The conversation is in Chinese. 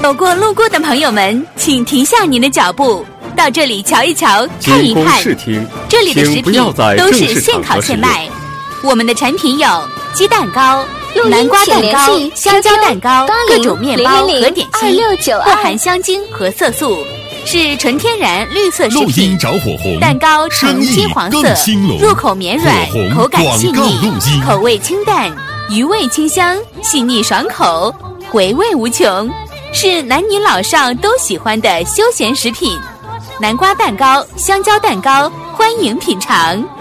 走过路过的朋友们，请停下您的脚步，到这里瞧一瞧，看一看。这里的食品都是现烤现卖。我们的产品有鸡蛋糕、南瓜蛋糕、香蕉蛋糕、各种面包和点心，不含香精和色素，是纯天然绿色食品。蛋糕呈金黄色，入口绵软，口感细腻，口味清淡，余味清香，细腻爽口，回味无穷，是男女老少都喜欢的休闲食品。南瓜蛋糕、香蕉蛋糕，欢迎品尝。